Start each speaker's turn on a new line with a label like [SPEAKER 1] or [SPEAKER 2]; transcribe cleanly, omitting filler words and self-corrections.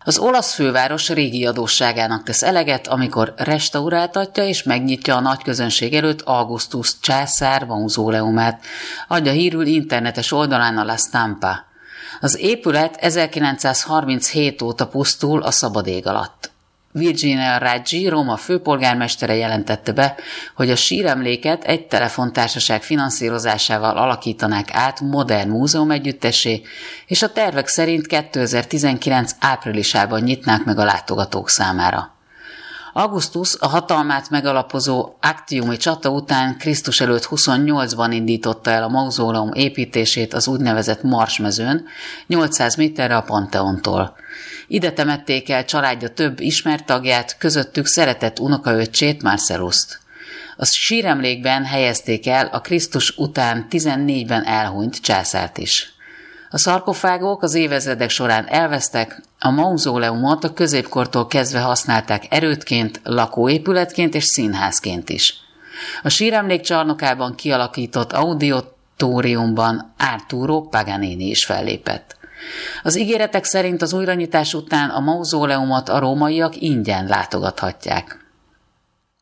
[SPEAKER 1] Az olasz főváros régi adósságának tesz eleget, amikor restauráltatja és megnyitja a nagy közönség előtt Augustus császár mauzóleumát, adja hírül internetes oldalán a La Stampa. Az épület 1937 óta pusztul a szabad ég alatt. Virginia Raggi, Róma főpolgármestere jelentette be, hogy a síremléket egy telefontársaság finanszírozásával alakítanák át modern múzeum együttessé, és a tervek szerint 2019 áprilisában nyitnák meg a látogatók számára. Augustus a hatalmát megalapozó Actiumi csata után Krisztus előtt 28-ban indította el a mauzóleum építését az úgynevezett Marsmezőn, 800 méterre a Pantheontól. Ide temették el családja több ismert tagját, közöttük szeretett unokaöccsét, Marcellust. A síremlékben helyezték el a Krisztus után 14-ben elhunyt császárt is. A szarkofágok az évezredek során elvesztek, a mauzóleumot a középkortól kezdve használták erődként, lakóépületként és színházként is. A síremlék csarnokában kialakított auditoriumban Arturo Paganini is fellépett. Az ígéretek szerint az újranyitás után a mauzóleumot a rómaiak ingyen látogathatják.